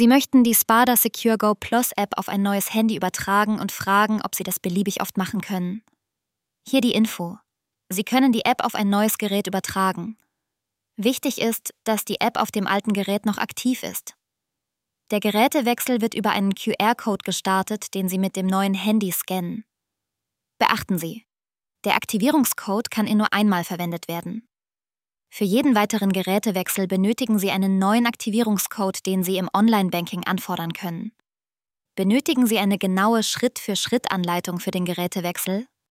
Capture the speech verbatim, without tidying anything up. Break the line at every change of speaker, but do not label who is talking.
Sie möchten die Spada Secure Go Plus App auf ein neues Handy übertragen und fragen, ob Sie das beliebig oft machen können. Hier die Info. Sie können die App auf ein neues Gerät übertragen. Wichtig ist, dass die App auf dem alten Gerät noch aktiv ist. Der Gerätewechsel wird über einen Q R-Code gestartet, den Sie mit dem neuen Handy scannen. Beachten Sie, der Aktivierungscode kann in nur einmal verwendet werden. Für jeden weiteren Gerätewechsel benötigen Sie einen neuen Aktivierungscode, den Sie im Online-Banking anfordern können. Benötigen Sie eine genaue Schritt-für-Schritt-Anleitung für den Gerätewechsel?